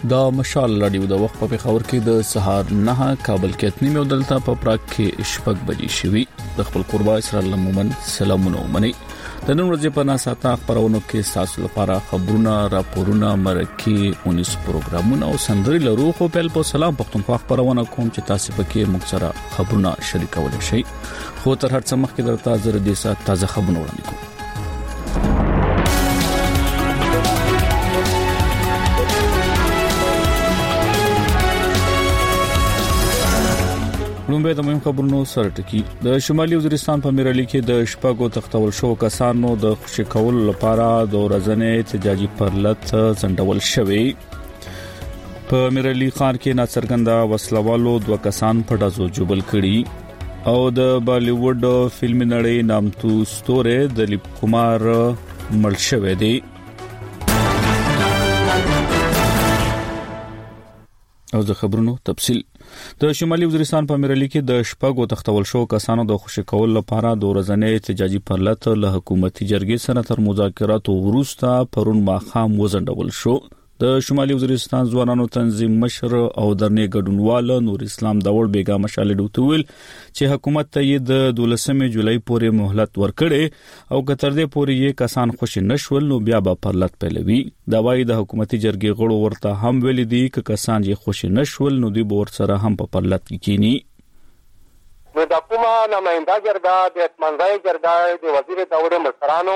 دا مشال رادیو د وخت په خبر کې د سهار 9 کابل کې اتنی مې ودلته په پراګ کې شپږ بجې شوي د خپل قربا اسرائیل مومن سلامونه ومني د نن ورځې په ناساته خبرونو کې تاسو لپاره خبرونه راپورونه مرکه 19 پروګرامونه او سندري لرو خو په سلام پښتونخوا خبرونه کوم چې تاسو پکې مختصره خبرونه شریکول شي خو تر هر څه مخکې درته زر دې سات تازه خبرونه وړاندې کوم لومبه د مهم خبرونو سره ټکی د شمالي وزیرستان په میرالي کې د شپږو تختول شو کسانو د خوشی کول لپاره د ورځنې احتجاجي پرلط ځنډول شوی په میرالي خار کې ناڅرګنده وسلوالو دوه کسان په دازو جوبل کړي او د بالیووډ فلم نړۍ نامتو ستوره دلیپ کمار مړ شوی دی او د خبرونو تفصیل د شمالي وزیرستان په میرالي کې د شپږو تختول شو کسانو د خوشی کول لپاره د ورځنې احتجاجي پرلط له حکومتي جرګې سره تر مذاکراتو وروسته پرون ماخام وزندول شو د شمالي وزیرستان ځوانانو تنظیم مشر او درنې ګډونوال نور اسلام داوړ بیګا مشال ډوتویل چې حکومت ته د 12 جولای پورې مهلت ورکړي او کتر دې پورې یې کسان خوشی نشول نو بیا به پرلط پیلوي دا وايي د حکومتي جرګې غړو ورته هم ویل دي چې کسان یې خوشی نشول نو دوی به ورسره هم په پرلط کې کینی نو د کومه نماینده جرګه د اتمنځای جرګه د وزیر داوړ مشرانو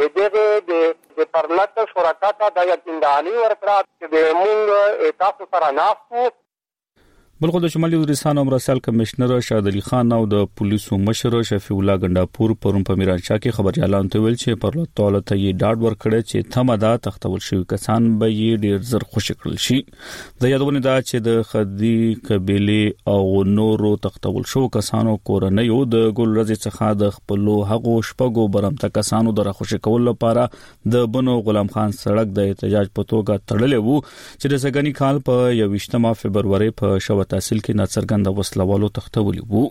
د پرلط شرکت د یقیندانی ورکړه چې د مونږ تاسو سره ناستو بلخو د شمالي وزیرستان مرسل کمشنر شاد علي خان او د پولیسو مشر شفیع الله غنداپور پرون په میرانشاه کې خبري اعلان ته ویل چې پرلط توله ته یې ډاډ ورکړی چې ثمدا تختول شوی کسان به یې ډیر زر خوشی کړل شي د یادونه دا چې د خدي قبيله او نورو تختول شو کسانو کورنۍ او د ګلرزي څخه د خپلو حقو شپږو برمته کسانو د خوشی کول لپاره د بنو غلام خان سړک د احتجاج په توګه تړلې وو چې د سګنی کال په 28 فبرवरी په شو تحصیل کې ناڅرګنده وسلوالو تختولي وو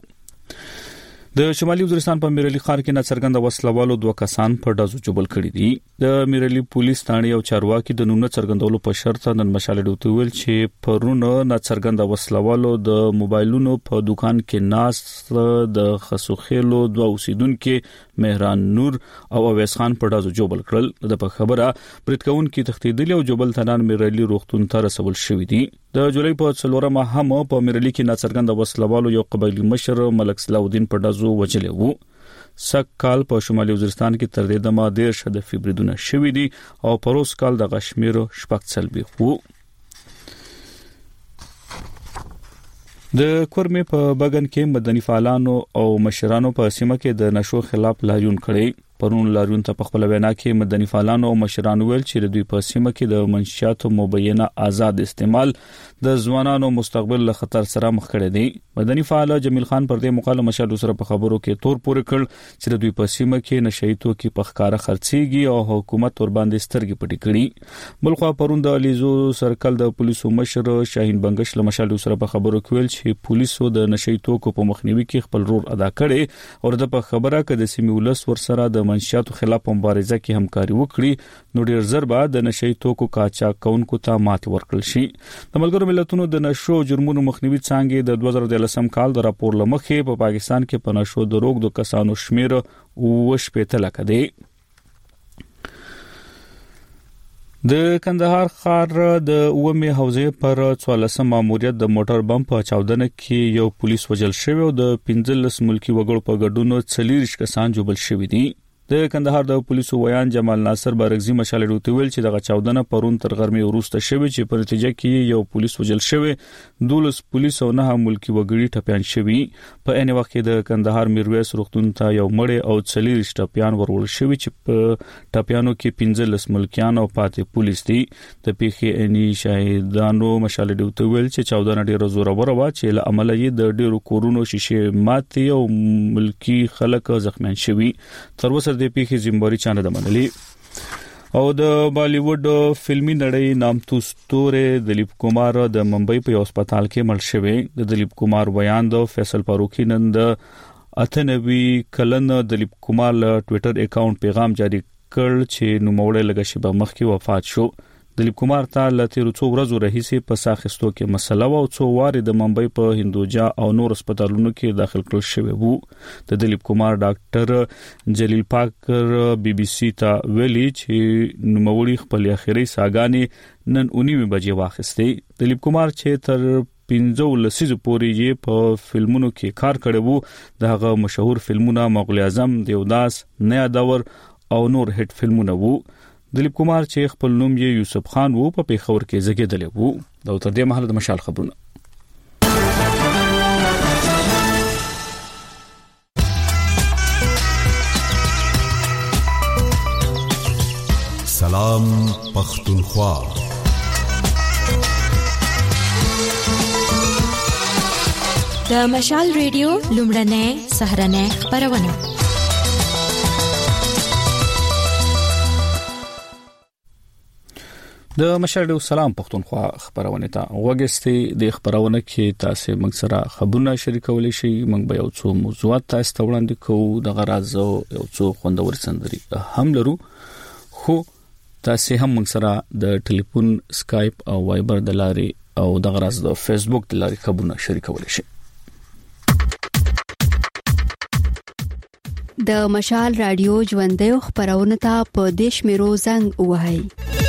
د شمالي وزیرستان په میرالي خار کې ناڅرګنده وسلوالو دوه کسان په دازو جوبل کړي دي د میرالي پولیس ثاني او چارواکي د نوم څرګندولو په شرط نن مشال ډوتویل چې پرونه ناڅرګنده وسلوالو د موبایلونو په دکان کې ناس د خسوخېلو دوه اوسیدونکو مهران نور او اویس خان په دازو جوبل کړل د په خبره بریټکون کې تختیدل او جوبل تنان میرالي روغتون ته رسول شوې دي د جولای په 4 هم په میرالي کې ناڅرګنده وسلوالو یو قبایلی مشر ملک صلاح الدین په دازو وجلې وو سک کال په شمالي وزیرستان کې تر دې دمه 10 فبرवरी شوې دي او پروس کال د کشمیر شپږ سلبي وو د کورمه په بغن کې مدني فعالانو او مشرانو په سیمه کې د نشو خلاف لاریون کړي پرون لاریون ته په خپل وینا کې مدني فعالانو او مشرانو ویل چې دوی په سیمه کې د منشیاتو مبینه آزاد استعمال د ځوانانو مستقبل له خطر سره مخ کړي دي مدني فعال جمیل خان پر دې مقاله مشال سره په خبرو کې تور پورې کړ چې دوی په سیمه کې نشایتو کې په ښکارا خرڅيږي او حکومت ور باندې سترګې پټې کړي بلخو پرون د الیزو سرکل د پولیسو مشر شاهین بنگش له مشال سره په خبرو کې ویل چې پولیسو د نشایتو کو په مخنیوي کې خپل رول ادا کړي او د په خبره کې د سیمې ولس ور سره د منشیاتو خلاف مبارزه کې همکاري وکړي نو ډیر ضربه د نشئی توکو قاچاق کونکو ته مات ورکړل شي د ملګرو ملتونو د نشو جرمونو مخنیوي څنګه د 2013 کال د راپور لمخې په پاکستان کې په نشو د روغ د کسانو شمیر وشپېته لکه دی د کندهار ښار د اومه حوزه پر 14 ماموریت د موټر بم په چاودنه کې یو پولیس وژل شوی او د 15 ملکی وګړو په ګډون 40 کسان جوړل شوی دي د کندهار د پولیسو ویان جمال ناصر بارګزی مشال ډوتویل چې دغه چاودنه پرون تر غرمې وروسته شوی چې په نتیجه کې یو پولیس وژل شوی 12 پولیس او 9 ملکی وګړي ټپيان شوی په ان وخت کې د کندهار میرویس روغتون ته یو مړ او 40 ټپيان ورول شوی چې په ټپيانو کې 15 ملکیان او پاتې پولیس دي د پیښې اني شاهدانو مشال ډوتویل چې چاودنه ډیره زوره وروا چې له عمله یې د ډیرو کورونو شیشه ماتي او ملکی خلک زخمیان شوی تر اوسه د پیښې ذمہواری چانه د منلي او د بالیووډ فلمي نړۍ نامتو ستوره دلیپ کمار د ممبئی په هسپتال کې مړ شوی د دلیپ کمار بیان د فیصل فاروقی نن د 98 کلن دلیپ کمار له ټوئیټر اکاؤنٹ پیغام جاری کړ چې نو موړې لګشي به مخکې وفات شو دلیپ کمار ته له تیرو څو ورځو راهیسې په ساخستو کې مسله و او څو وارې د ممبئی په هندوجا او نور هسپتالونو کې داخل کړل شوی وو. د دلیپ کمار ډاکټر جلیل پاکر بي بي سي ته ویلي چې نوموړي خپل اخیری ساګانې نن 19 بجې واخیستې. دلیپ کمار چې تر 15 لسیزو پورې یې په فلمونو کې کار کړی وو. دغه مشهور فلمونه مغول اعظم، دیوداس، نیا دور او نور هټ فلمونه وو. دلیپ کمار چې خپل نوم یې یوسف خان وو په پیښور کې زیږیدلی وو. دا تر دې مهاله د مشال خبرونه. سلام پختونخوا. د مشال ریډیو لومړنۍ سهرنۍ خبرونه. د مشال سلام پختونخوا خبرونه ته وګورئ. د خبرونه کې تاسو موږ سره خبرونه شریکولی شئ. موږ به یو څو موضوعات تاسو ته وړاندې کوو. د غراض یو څو خوندور سندري هم لرو، خو تاسو هم موږ سره د ټلیفون، اسکایپ او وایبر د لارې او د غراض د فیسبوک د لارې خبرونه شریکولی شئ. د مشال رادیو ژوندۍ خبرونه ته په دیش میرو زنګ وهاي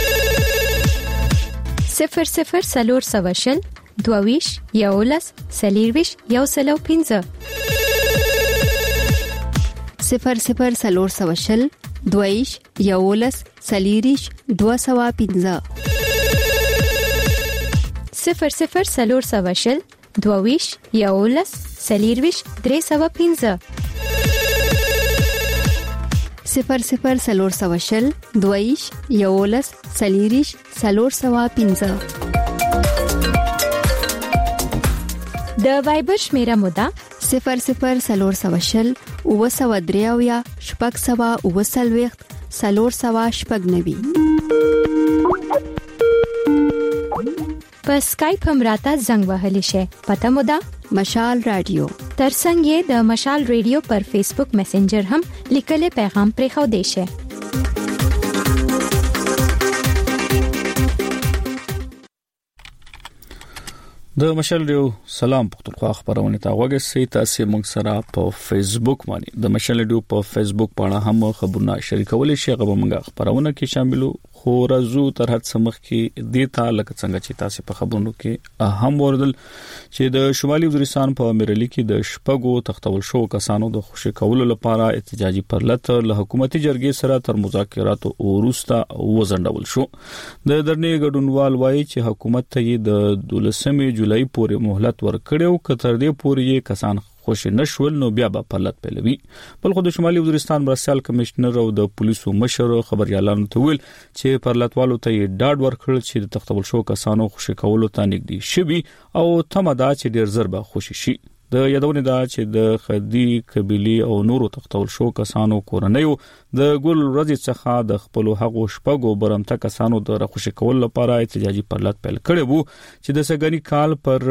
00 سلور سواشل دوویش یولس سلیرویش یوسلو 15 00 سلور سواشل دوویش یولس سلیریش 215 00 سلور سواشل دوویش یولس سلیرویش 315 00 سلور سواشل دویش یولس سلیریش سلور سوا 15. د وایبر شمیره مودا 00 سلور سواشل او سوا دریاویا شپږ سوا او سلويخت سلور سوا شپږ نوي. په اسکایپ هم راته زنګ وهلی شي. پته مودا مشال رادیو. ترڅنګ یې د مشال ریډیو پر فیسبوک میسنجر هم لیکلي پیغام پرې خو دی شي. د مشال ریډیو سلام پختونخوا خبرونه ته وګورئ. تاسو موږ سره په فیسبوک باندې د مشال ریډیو په فیسبوک باندې هم خبرونه شریکول شي. هغه موږ خبرونه کې شاملو، خو راځو تر هڅه مخ کې دیتا لکه څنګه چې تاسو په خبرونو کې هم وردل چې د شمالي وزیرستان په میرلی کې د شپږو تختول شو کسانو د خوشی کولو لپاره احتجاجي پرلط له حکومتي جرګې سره تر مذاکراتو وروسته وزندول شو. د درنې ګډونوال وایي چې حکومت ته د 12 جولای پورې مهلت ورکړیو، کتر دې پورې کسان خوش نشول نو بیا به پرلط پیلوي. بل خو د شمالي وزیرستان مرستيال کمشنر او د پولیسو مشر خبريالانو ته ویل چې پرلطوالو ته ډاډ ورکړل چې د تختول شو کسانو خوشی کولو ته نږدې شوي او تمدا چې ډیر زر به خوشی شي. د یادونه دا چې د خدي قبيلي او نورو تختول شو کسانو کورنیو د ګل ورځ څخه د خپل حقوق شپږو برمته کسانو د خوشی کول لپاره احتجاجي پرلط پیل کړي وو چې د سګنی کال پر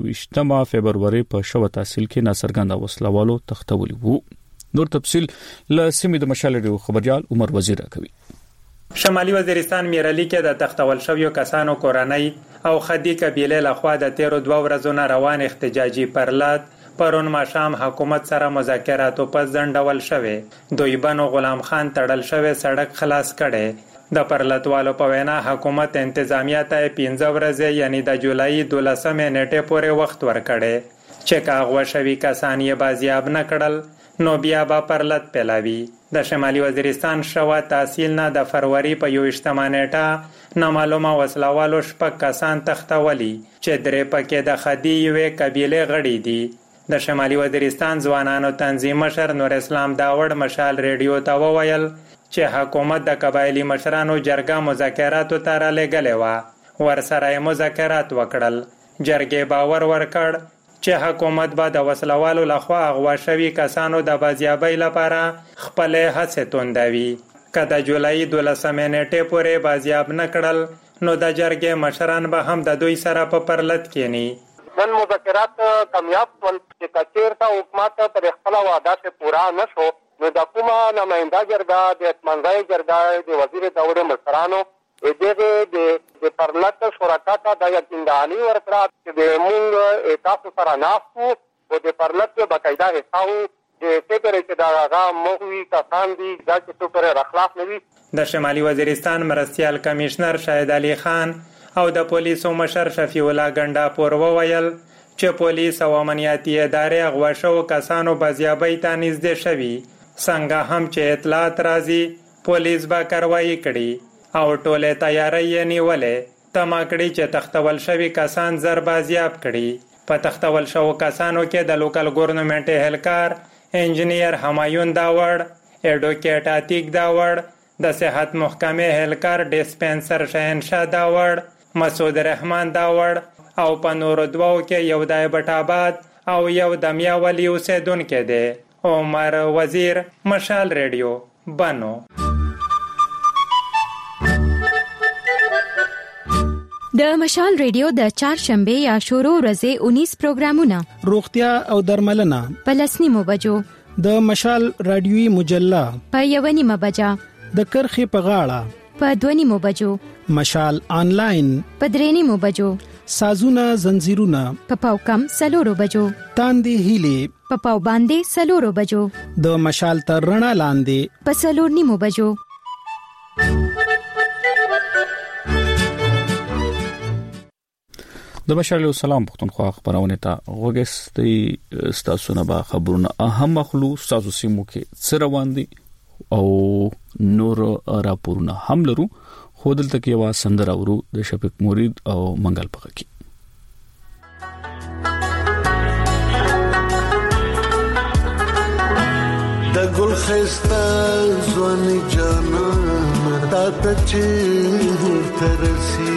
28 فبرवरी په شو تحصیل کې ناصرګند وسلوالو تختول وو. نور تفصيل ل سیمې د مشالې خبريال عمر وزیر کوي. شمالي وزیرستان میرلی کې د تختول شویو کسانو کورنۍ او خدي قبيله لخوا د 13 ورځې روان احتجاجي پرلط پرون ماښام حکومت سره مذاکراتو په ځنډول شوه. دوی بنو غلام خان تړل شوی سړک خلاص کړي. د پرلطوالو په وینا حکومت انتظامیه ته 15 ورځې یعنی د جولای 12 نیټه پورې وخت ورکړي چې کاغه شوی کسان یې بازیاب نه کړل نو بیا به پرلط پیلاوي. د شمالي وزیرستان شوا تحصیل نه د فروری په 28 نیټه نامعلومه وسلوالو شپږ کسان تختولي چې درې پکې د خدي یوې قبيله غړي دي. د شمالي وزیرستان ځوانانو تنظیم مشر نور اسلام داوړ مشال ریډیو ته وویل چې حکومت د قبایلی مشرانو جرګه مذاکراتو ته را لګلې و، ورسره مذاکرات وکړل. جرګې باور ورکړ چې حکومت به د وسلوالو لخوا اغوا شوی کسانو د بازیابۍ لپاره خپل هڅې توندوي. که د جولای 12 نیټې پورې بازیاب نه کړل نو د جرګې مشران به هم د دوی سره په پرلط کېني. نن مذاکرات کامیاب شول چې کچیرته حکومت پر خپل وعده ته پورا نشو نو د کومه نماینده جرګه د اتمنځای جرګه د وزیر داوړ مشرانو دغه د پرلط شرکت د یقیندانی ورکړه چې موږ تاسو سره ناستو او د پرلط باقاعده حساب د فکر چې دا هغه موږ کسان دي دا چې څوک راخلاف نه وي. د شمالي وزیرستان مرستیال کمشنر شاهد علي خان او د پولیسو مشر شفیع الله ګنډاپور وویل چې پولیس او امنیتي ادارې غوا شو کسانو بازیابۍ ته نږدې شوي. څنګه هم چې اطلاعات راځي پولیس به کاروایی کړي او ټولې تیاری یې نیولې تمه کړي چې تختول شوي کسان زر بازیاب کړي. په تختول شوو کسانو کې د لوکل ګورنمنت اهلکار انجینیر همایون داوړ، ایډوکیټ عتیق داوړ، د صحت محکمې اهلکار ډیسپنسر شهنشاه داوړ، مسعود رحمان داوړ او په نورو دوو کې یو د ایبټ او یو د میاولی اوسیدونکی دی. عمر وزیر، مشال ریډیو، بنو. د مشال ریډیو د چهارشنبه یا شروع ورځې 19 پروګرامونه روغتیا او درملنه په 10 بجو، د مشال رادیوي مجله په 1 بجا، د کرخې په غاړه په 2 بجو، مشال آنلاین په 3 بجو، سازونه زنجیرونه په پاوکم 4 بجو، تاندې هیلې په پاو باندې 4 بجو، د مشال تر رڼا لاندې په 4 بجو. د بشر له سلام پختونخوا خبرونه ته وګستې ستاسو نه با خبرونه اهم مخلوق تاسو سیمو کې سروان دي او نور راپورونه هم لرو. خو دلته کې وا سندر اورو د شفیق مرید او منګل پخه کې. د ګل خستا ځواني جانا تا ته چې ترسي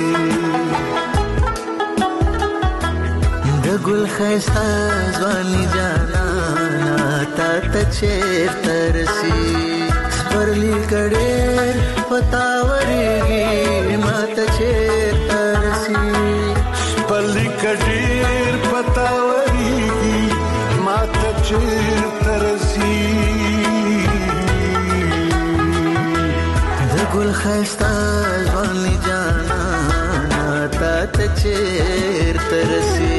د ګل خستا ځواني جانا تا ته چې ترسي پرلی کړه پتاوريږي ماته چې ترسي پرلی کړه پتاوريږي ماته چې ترسي د ګل خستا ځواني جانا تا ته چې ترسي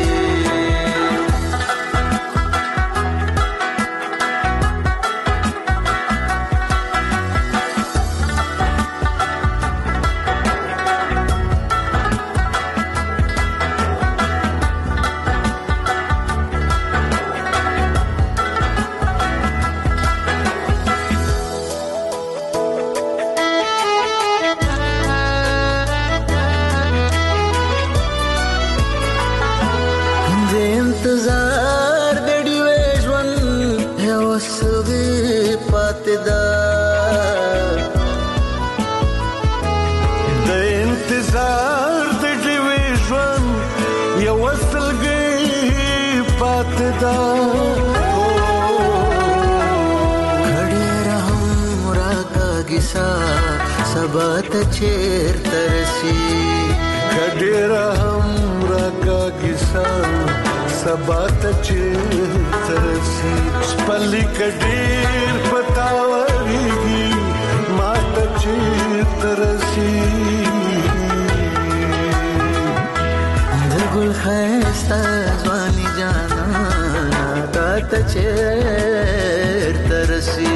سبات چیر ترسی کډیرا هم راکا کیسا سبات چیر ترسی پلی کډیر پتاوريږي مات چیر ترسی د ګل خستا ځواني جانا تا ته چیر ترسی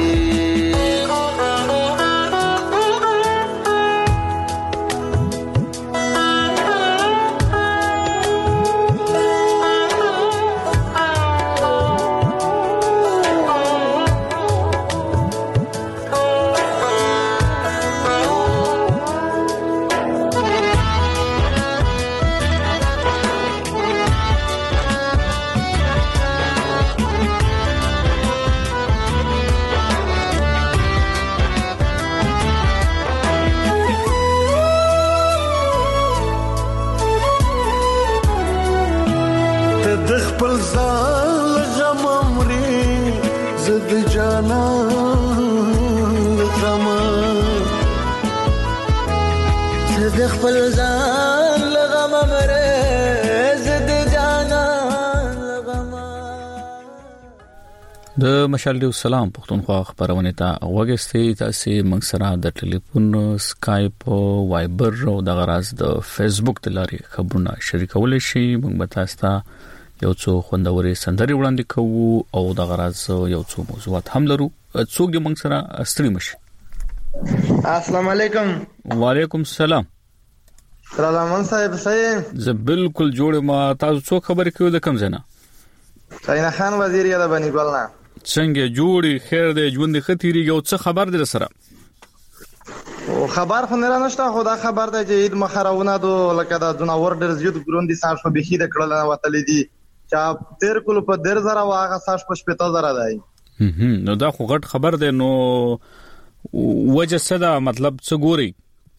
د مشال ډیو سلام پښتونخوا خبرونه ته وګستې تاسو موږ سره د ټلیفون سکایپ وایبر او د غراز د فیسبوک د لارې خبرونه شریکول شي. موږ به تاسو ته یو څو خوندوري سندري وړاندې کوو او د غراز یو څو موضوعات هم لرو. څوک دې موږ سره ستړي مشي. السلام علیکم. وعلیکم السلام. رحمان صاحب صحیح زه بالکل جوړ ما تاسو څو خبرې کوي د کم زنه سینا خان وزیر یا د بنی ګلنا څنګه جوړي خیر دې ژوند ختيريږي او څه خبر دې سره او خبر خو نه نشته خدا خبر ده چې عيد مخرونه دو لکه د جناور ډېر زیات ګروندي ساش په بخي د کړل نه وتلې دي چې تیر کول په 10000 واغه ساش په 15000 دی. نو دا خو غټ خبر ده. نو وجه صدا مطلب څه ګوري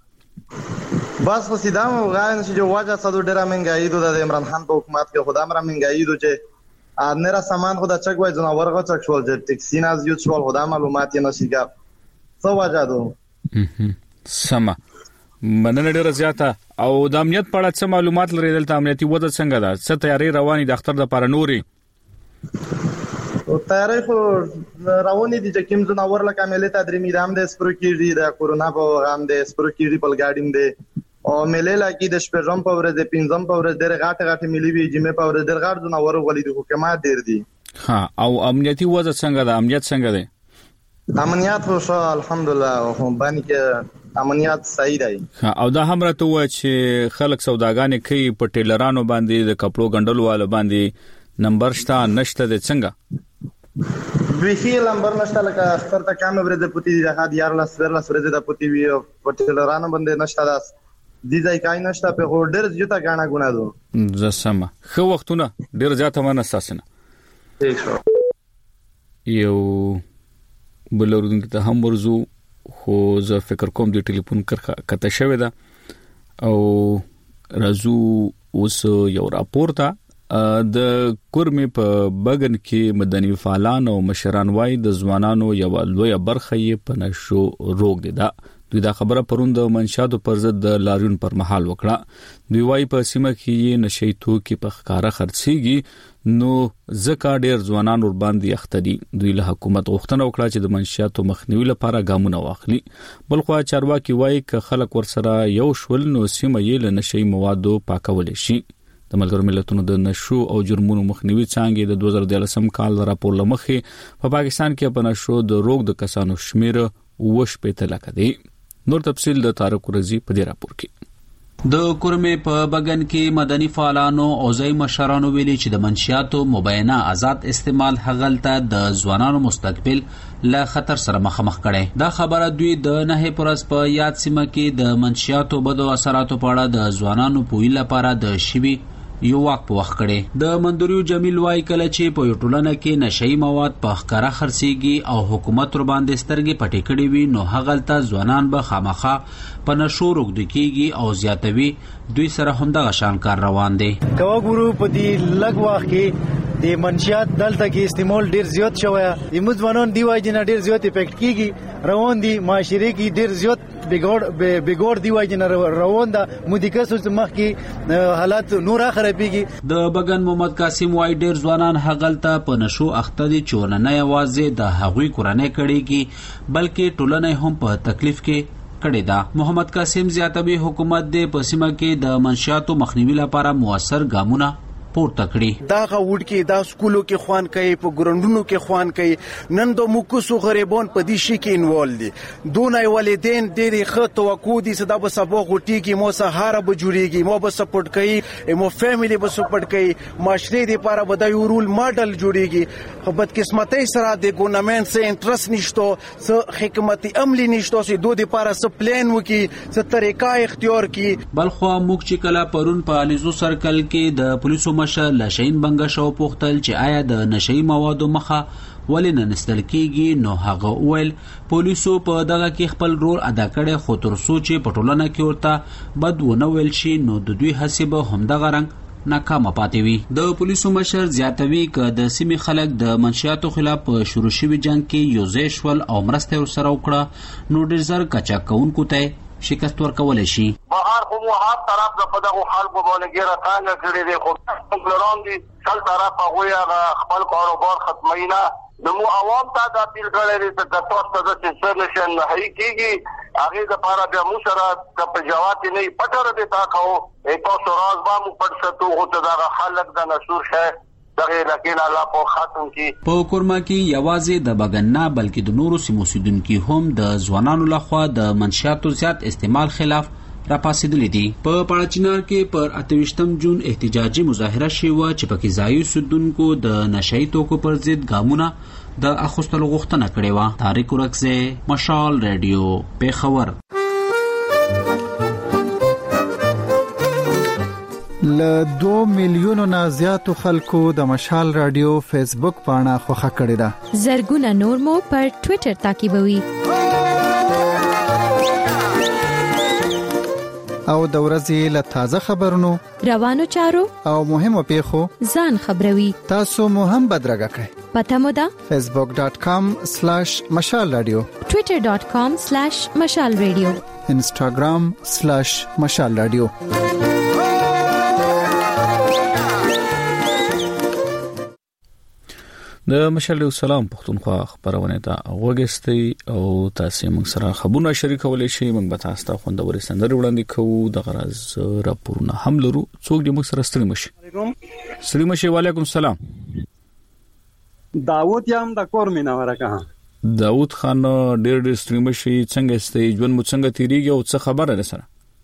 بس خو سیدا مو غاین چې وجه صدو ډېر منګای دو د عمران خان په حکومت کې خدا مر منګای دو چې نره سامان خدا چک وای جناور غو چک شول چې ټیکسی ناز یو شول خدا معلومات یې نشيګا څو وجه دو سما مننه ډیره زیاته. او د امنیت په اړه څه معلومات لري دلته امنیتي وضع څنګه ده څه تیاری رواني د اختر د لپاره نوري او تیاری خو رواني دي چې کوم جناور لکه ملي تدریمي دام د سپروکیری د کورونا په غام د سپروکیری په ګاډیم دی او ملي لکه د شپږم په ورځ د پنځم په ورځ ډېر غاټه ملي وی جمعه په ورځ ډېر غاټ جناور ولې د حکومت ډېر دي. ها او امنیتي وضع څنګه ده امنیت څنګه ده؟ امنیت خو الحمدلله خو باندې کې امنیت صحیح دی. ها او دا هم راته و چې خلک سوداګانې کوي په ټیلرانو باندې د کپړو ګندلو والو باندې نمبر شته نشته د څنګه ویخي نمبر نشته لکه اختر ته کم ورځ پتی دی د یار لاس ورځ د پتی وی په ټیلرانو باندې نشته داس دي ځای کای نشته په هوډر زیاته غاڼه غونه دو زسمه خو وختونه ډیر زیاته منه اساسنه ٹھیک شو. یو بلورون ته هم ورزو خو زه فکر کوم د ټلیفون کته شوی دا او رازو اوس یو راپور ته د کورمې په بغن کې مدني فعالان او مشران وای د ځوانانو یو لوی برخه یې په نشو روغ دي. دوی دا خبره پروند منشادو پر ضد د لاریون پر محل وکړه. دوی وايي په سیمه کې نشي توکي په ښکارا خرڅيږي نو زکه ډېر ځوانان ور باندې اختدي. دوی له حکومت غوښتنه وکړه چې د منشاتو مخنیوي لپاره ګامونه واخلي. بلخو چارواکي وايي ک خلک ورسره یو شول نو سیمه یې له نشي موادو پاکول شي. د ملګرو ملتونو د نشو او جرمونو مخنیوي څنګه د 2013 کال راپور لمخې په پاکستان کې په نشو د روغ د کسانو شمیر وش په تلکه دی. نور تفصیل د طارق رضی په دې راپور کې. د کورمې په بغن کې مدني فعالانو او ځای مشرانو ویلي چې د منشیاتو مبینه آزاد استعمال هغلته د ځوانانو مستقبل له خطر سره مخامخ کړي. دا خبره دوی د نه پرس په یاد سیمه کې د منشیاتو بدو اثراتو په اړه د ځوانانو پوهی لپاره د شبي یو وخت په وخت کړي. د مندوریو جمیل وای کله چې په ټولنه کې نشئی مواد په ښکارا خرڅيږي او حکومت ور باندې سترګې پټې کړې وي نو هغلته ځوانان به خامخا په نشو روغ دکېږي او زیاتوي. دوی سره هم د غشان کار روان دي. کوا ګورو په دې لګ وخت کې د منشیات دلته کې استعمال ډیر زیات شوی. د مځوانان دی وای جن ډیر زیات افیکټ کیږي روان دي معاشره کې ډیر زیات بګور دی وای جن روان ده مدیکس مخ کې حالات نور خرابېږي. د بغن محمد قاسم وای ډیر ځوانان هغلته په نشو اخته دي چې نه یوازې د هغوی کورنۍ کړيږي بلکې ټولنه هم په تکلیف کې کړي دا. محمد قاسم زیاتوي حکومت د پسیمه کې د منشاتو مخنیوي لپاره موثر ګامونه پورته کړی. دا غوډ کې دا سکولو کې خوان کوي په ګرندونو کې خوان کوي. نن د موکسو غریبون په دې شي کې انوال دي. دونای والدین ډېر ښه توقع دي چې دا به سبا غوټي کې مو سهار به جوړيږي مو به سپورټ کوي مو فیملی به سپورټ کوي معاشري لپاره به د یو رول ماډل جوړيږي. خو بد قسمتۍ سره د ګورنمنت سره انټرست نشته څه حکومتي عملی نشته چې دوی لپاره څه پلان وکي څه طریقه اختیار کی. بلخو موږ چې کلا پرون په الیزو سرکل کې د پولیسو مشر لشین بنگشو پوښتل چې آیا د نشئی موادو مخه ولې نه نستل کیږي نو هغه ویل پولیسو په دغه کې خپل رول ادا کړي خو تر څو چې په ټولنه کې ورته بد ونه ویل شي نو د دوی حساب هم دغه رنګ ناکامه پاتې وي. د پولیسو مشر زیاتوي ک د سیمې خلک د منشیاتو خلاف شروع شوی جنگ کې یو ځای شول او مرسته ورسره وکړه نو ډیر زر کچا کونکو ته شکست ورکول شي. بهر خو مو هر طرف په دغه خلکو باندې ګیره څنګه کړی دی خو څنګه دي څل طرف هغه خپل کاروبار ختماینا د مو عوام ته د اپیل کړی دی چې تاسو ته د سرنشن هي کیږي هغه د پاره د مو سره د پجوات نه پټر دي تاسو تاسو راز با مو پټ ستو او د خلک د نشور شه په کورما کې یوازې د بغن نه بلکې د نورو سیمو اوسیدونکو هم د ځوانانو لخوا د منشیاتو زیات استعمال خلاف راپاسېدلې دي. په پاړچینار کې پر 28 جون احتجاجي مظاهره شوه چې پکې ځایي اوسیدونکو د نشئی توکو پر ضد ګامونه د اخیستلو غوښتنه کړې وه. طارق ورکزے، مشال ریډیو، پیښور. ل 2 میلیونو نه زیاتو خلکو د مشال رادیو فیسبوک پاڼه خوښه کړې ده. زرګونه نور مو پر ټوئیټر تعقیبوي. او د ورځې له تازه خبرونو، روانو چارو او مهمو پیښو ځان خبروي. تاسو مو هم بدرګه کړئ. پته مو ده facebook.com/مشال رادیو، twitter.com/مشال رادیو، instagram/مشال رادیو. د مشال سلام پښتونخوا خبرونه ته وګستئ او تاسو موږ سره خبرونه شریکولای شئ. موږ به تاسو ته خوندوري سندري وړاندې کوو. د غرض راپورونه هم لرو. څوک دې موږ سره ستړي مشي. ستړي مشي. وعلیکم السلام. داوود یم د کور مینا ورکه. داوود خان ډېر ستړي مشي. څنګه ستې ژوند مو څنګه تیریږي او څه خبره ده سره؟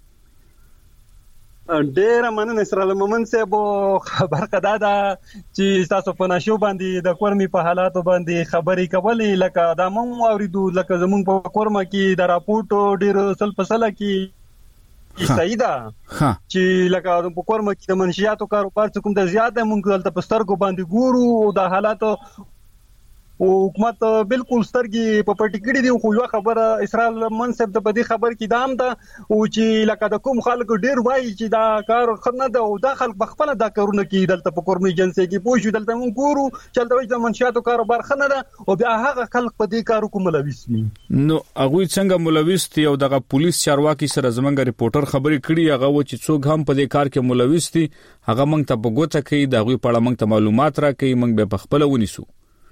ډېر مننه سره مومن صاحب. خبر کدا دا چې تاسو په نشو باندې د کورمي په حالاتو باندې خبرې کولې لکه دا مونږ اوریدو لکه زمونږ په کورما کې د راپورټ ډېر سل فصله کې سیدا چې لکه په کورما کې د منشیاتو کاروبار څخه د زیاته مونږ دلته په سترګو باندې ګورو او د حالاتو او حکومت بالکل سترګي په پټی کړی دی. خو یو خبره اسرائیل منصب د بدی خبر کې دام ده او چې لکه د کوم خلک ډیر وایي چې دا کار خنه ده او دا خلک بخپل دا کارونه کوي دلته په کورمي جنسي کې پوه شو. دلته مونږ ګورو چې د منشیاتو کاروبار خنه ده او بیا هغه خلک په دې کارو کې ملوث دي. نو هغه څنګه ملوث دي او دغه پولیس چارواکي سره زمونږ ریپورټر خبرې کړي هغه و چې څوک هم په دې کار کې ملوث دي هغه مونږ ته په ګوته کوي دا غوي په اړه مونږ ته معلومات راکړي مونږ به په خپل ونیسو.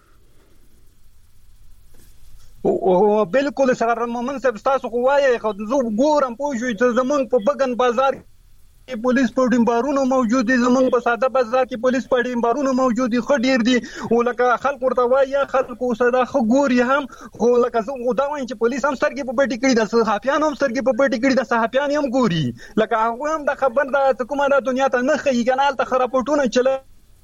او بالکل سره مومن صاحب تاسو خو وایي خو زه ګورم پوه شو چې زمونږ په بغن بازار کې پولیس په ډیمبارونو موجود دي. زمونږ په ساده بازار کې پولیس په ډیمبارونو موجود دي. خو ډیر دي او لکه خلک ورته وایي خلکو ساده خو ګوري هم خو لکه زه دا وایم چې پولیس هم سترګې په پټی کړي د صحافیان هم سترګې په پټی کړي د صحافیان هم ګوري لکه هغه هم د خبر د کومه د دنیا ته نه خي کنال ته خرابټونه چله.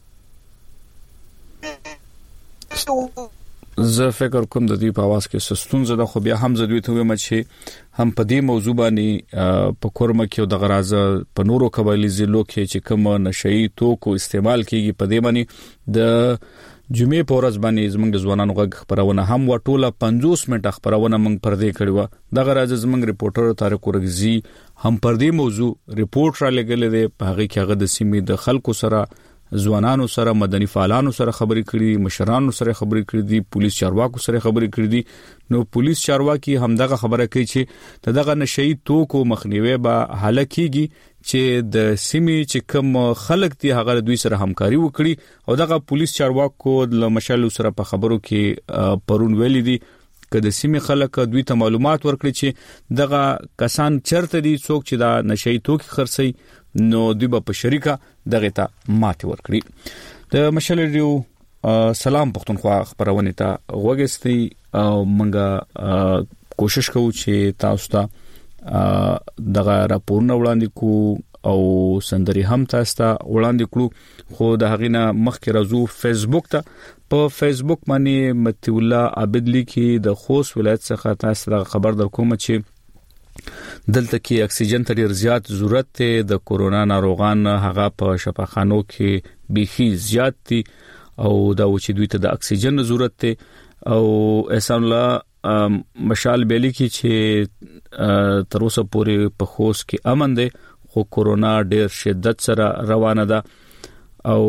زه فکر کوم د دې په आवाज کې سستونزه ده خو بیا هم زدوی ته وایم چې هم په دې موضوع باندې په کورما کې د غرازه په نورو قبایلی ضلعو کې چې کوم نشئی توکو استعمال کیږي په دې باندې د جمعې په ورځ باندې زمونږ ځوانانو غږ خبرونه هم وټوله 50 منټه خبرونه موږ پر دې کړو. د غرازه زمونږ ریپورټر طارق ورکزي هم پر دې موضوع ریپورت را لګلې ده. په هغه کې هغه د سیمې د خلکو سره ځوانانو سره مدني فعالانو سره خبرې کړې مشرانو سره خبرې کړې دي پولیس چارواکو سره خبرې کړې دي. نو پولیس چارواکي همدغه خبره کوي چې دغه نشئی توکو مخنیوي به حل کیږي چې د سیمې چې کوم خلک دي هغه دوی سره همکاري وکړي او دغه پولیس چارواکو د مشالو سره په خبرو کې پرون ویلي دي که د سیمې خلک دوی ته معلومات ورکړي چې دغه کسان چرته دي څوک چې دا نشئی توکي خرڅي نو دوی په شریکه دغه ته ماته ورکړي. د مشال ریډیو سلام پښتونخوا خبرونه ته وګستئ او موږ کوشش کوو چې تاسو ته دغه راپورونه وړاندې کو او سندري هم تاسو ته وړاندې کړو. خو د هغې نه مخکې راځو فیسبوک ته. په فیسبوک باندې متی الله عابد لیکي د خوست ولایت څخه تاسو ته خبر درکوم چې دلته کې اکسیجن ته ډیر زیات ضرورت دی. د کورونا ناروغان هغه په شفاخانو کې بيخي زیات دي او دا و چې دوی ته د اکسیجن ضرورت دی. او احسان الله مشال بیلی کې چې تر اوسه پورې په خوست کې امن دی خو کورونا ډیر شدت سره روانه ده. او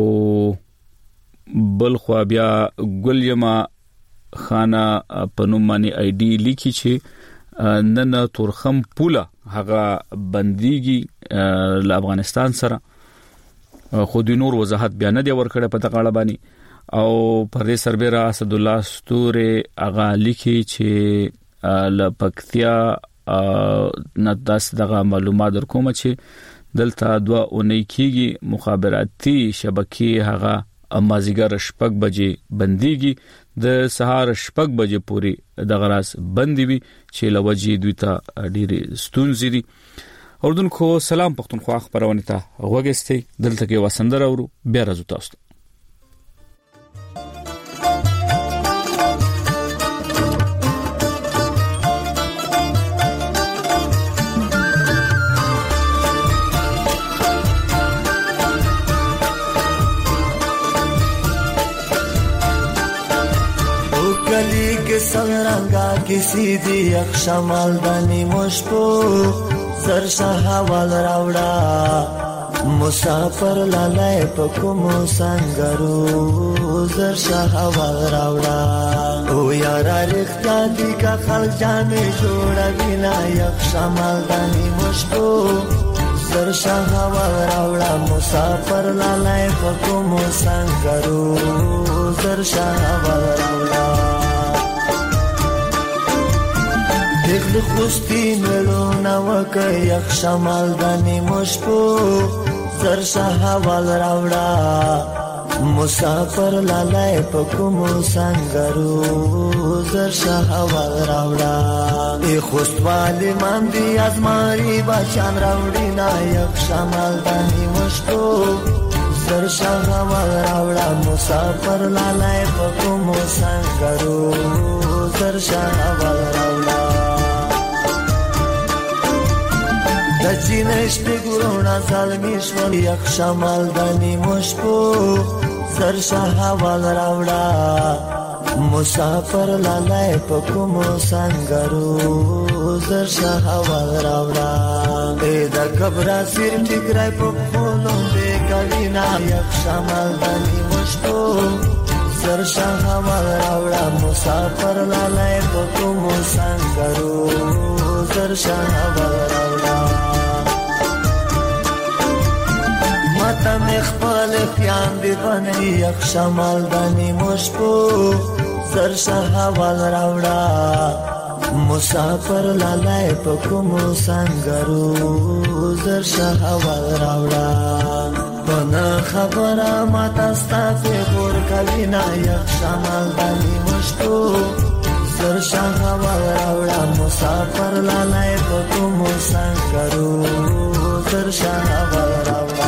بل خو بیا ګلیما خانه په نوم باندې آی ډی لیکي چې نن تورخم پوله هغه بنديږي ل افغانستان سره خو د نور وضاحت بیان دی ورکړه په تقاړه باندې او پر سربېره اسد الله ستوره هغه لیکي چې ل پکتیا نه داس دغه معلومات درکوم چې دلته 2 اونۍ کېږي مخابراتي شبکې هغه مازیګر شپږ بجې بنديږي د سهار شپږ بجې پورې د غراس بندي وي چې لوجې دوی ته ډېری ستونزې دي. اوردونکو سلام پښتونخوا خبرونه ته وګستئ دلته کې وسندره ورو بیا راځو تاسو ته. गली के संरंगा किसी दी अक्षमाल दानी मुश्पो सरशाहा वाल रावड़ा मुसाफर लालाय पकुमो संगरू सरशाहा वाल रावड़ा ओ यारा रिख्ता दी का खल जाने जोड़ा बिना अक्षमाल दानी मुश्पो सरशाहा वाल रावड़ा मुसाफर लालाय पकुमो संगरू सरशाहा वाल रावड़ा دل خوستی ملو نوک یک شمال دانی مشپو زرشا حوال راوڑا مسافر لالای پکمو سنگرو زرشا حوال راوڑا ای خوست والی من دی از ماری بچان راوڑی نا یک شمال دانی مشپو زرشا حوال راوڑا مسافر لالای پکمو سنگرو زرشا حوال راوڑا دچینش بگرونا ظالمیش ولی یک شمال دانی مشپو سرشا حوال راوڑا مسافر لالای پکمو سنگرو سرشا حوال راوڑا ایدا کبرا سیر ٹکرائی پکولون دے کبینا یک شمال دانی مشپو سرشا حوال راوڑا مسافر لالای پکمو سنگرو سرشا حوال راوڑا ماتا مخبال خیام دی بنی یک شمال دانی مشپو سرشا حوال راوڑا مسافر لالای پکمو سنگرو سرشا حوال راوڑا بنا خبرا ماتا ستافی بور کبینا یک شمال دانی مشپو سرشا حوال راوڑا مسافر لالای پکمو سنگرو سرشا حوال راوڑا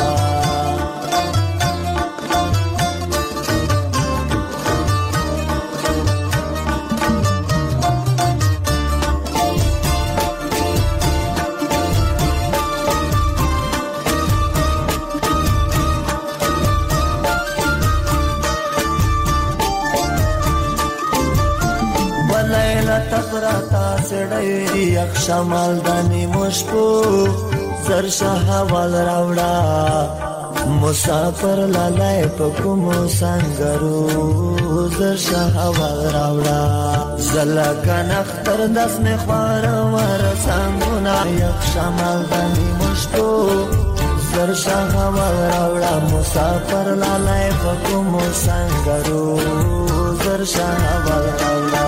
تفراتا سڑی یک شمال دانی مشپو سرشا حوال راوڑا مسافر لالای پکمو سنگرو سرشا حوال راوڑا زلکن اختر دس میں خوار ورسانگونا یک شمال دانی مشپو سرشا حوال راوڑا مسافر لالای پکمو سنگرو سرشا حوال راوڑا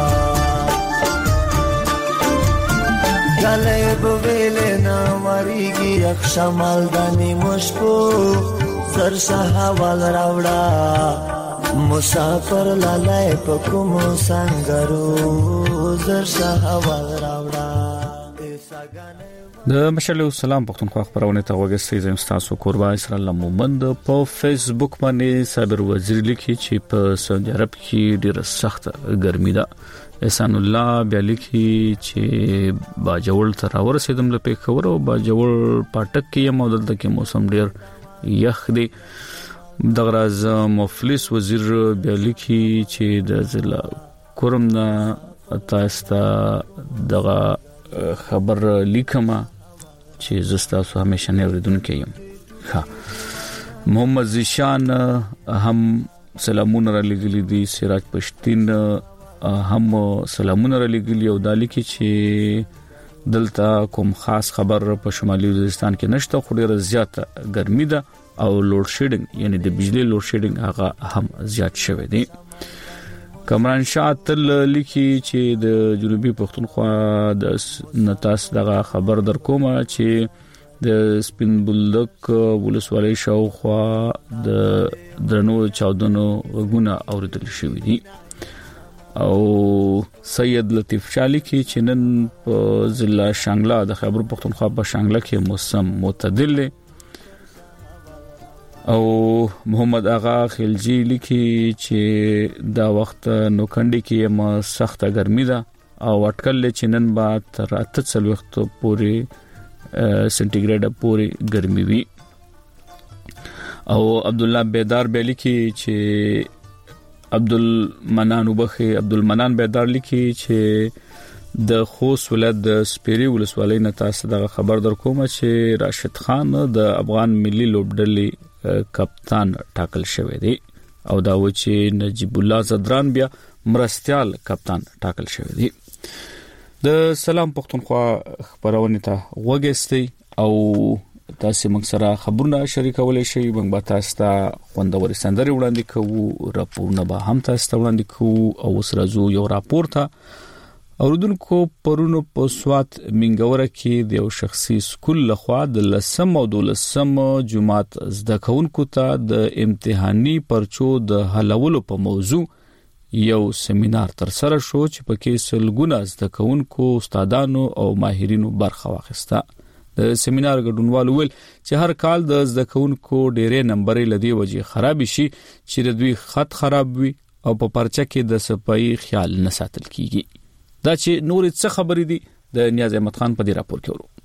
گلے بویلے ناماریگی یک شمال دانی مشپو سرشا حوال راوڑا مسافر لالای پکمو سنگرو سرشا حوال راوڑا. د مشالو سلام پښتونخوا خبرونه ته وګورئ زم تاسو قربا اسرائیل مومند په فیسبوک باندې صابر وزیر لیکي چې په سعودي عرب کې ډیره سخت ګرمي ده. احسان الله بیا لیکي چې باجوړ تر ورسېدم له پیښور او باجوړ پټک کې مودل کې موسم ډیر یخ دی. دغراز مفلس وزیر بیا لیکي چې د ضلع کورم نه تاسو دغه خبر لیکما چې زستا سو همیشه نه اوریدونکو یم. ها محمد زیشان هم سلامونه را لګلی دي. سراج پښتين هم سلامونه را لګلی او دالی کې چې دلته کوم خاص خبر په شمالي وزیرستان کې نشته، خو ډیره زیاته ګرمي ده او لوډ شیډینګ یعنی د بجلی لوډ شیډینګ هغه هم زیات شوی دی. کمران شاه تل لیکي چې د جنوبي پښتونخوا د نتاس دغه خبر در کومه چې د سپین بولدک ولسوالۍ شاوخوا د درنو چاودنو غونه اوریدل شوې دي. او سید لطیف شالی کی چنن په ضلع شانګلا د خیبر پختونخوا په شانګلا کې موسم معتدل او محمد آغا خلجی لیکي چې دا وخت نوکندي کې ما سخت ګرمي ده او اٹکل چنن با تر 38 وخت پورې سنټیګریډ پورې ګرمي وي. او عبد الله بیدار بیلی کی چې عبدالمنان بیدار لیکي چې د خوست ولایت د سپيري ولسوالۍ نه تاسو دغه خبر در کوم چې راشد خان د افغان ملي لوبډلې کپتان ټاکل شوی دی او دا و چې نجیب الله زدران بیا مرستيال کپتان ټاکل شوی دی. د سلام پښتونخوا خبرونه ته وګستئ او تاسو موږ سره خبرونه شریکولای شئ. موږ به تاسو ته خوندوري سندري وړاندې کوو، راپورونه به هم تاسو ته وړاندې کوو او سره زو یو راپور ته اوردونکو پرونو په سوات منګوره کې د یو شخصي سکول لخوا د 10 او 12 جماعت زده کوونکو ته د امتحاني پرچو د حلولو په موضوع یو سیمینار تر سره شو چې پکې سلګونه زده کوونکو، استادانو او ماهرینو برخه واخیسته. د سیمینار ګډونوالو ویل چې هر کال د زده کوونکو ډېرې نمبرې لدی وجې خراب شي چې د دوی خط خراب وي او په پرچه کې د صفایي خیال نه ساتل کیږي. دا چې نور څه خبرې دي د نیاز احمد خان په دې راپور کې ورو.